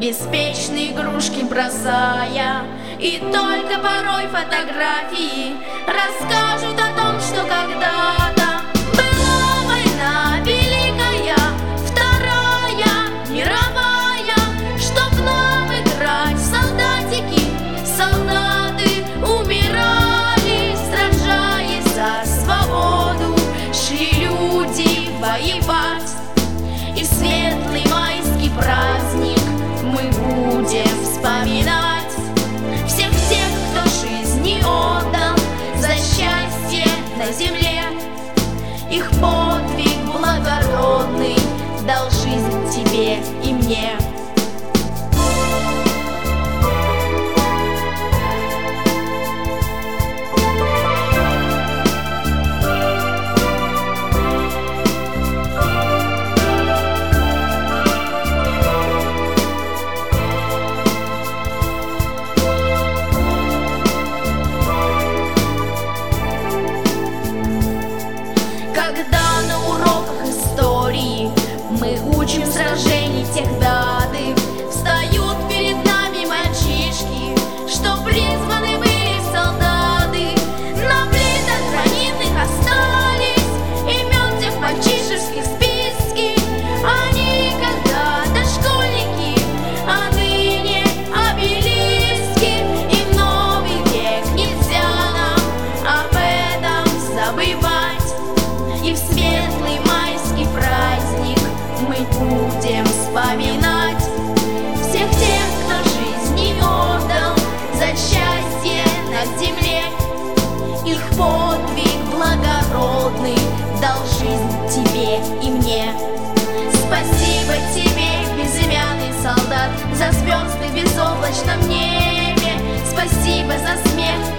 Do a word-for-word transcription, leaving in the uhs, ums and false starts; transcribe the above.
беспечные игрушки бросая. И только порой фотографии расскажут о том, что когда-то была война великая, Вторая мировая, чтоб к нам играть в солдатики. Солдаты умирали, сражаясь за свободу, шли люди воевать. И в светлый майский праздник мы будем вспоминать всех тех, кто жизни отдал за счастье на земле. Их подвиг благородный дал жизнь тебе и мне. Когда на уроках истории мы учим сражений тех даты, встают перед нами мальчишки, что призваны были в солдаты. На плитах гранитных остались имен тех мальчишеских списки. Они когда-то школьники, а ныне обелиски. И в новый век нельзя нам об этом забывать. И в светлый майский праздник мы будем вспоминать всех тех, кто жизни отдал за счастье на земле. Их подвиг благородный дал жизнь тебе и мне. Спасибо тебе, безымянный солдат, за звезды в безоблачном небе. Спасибо за смех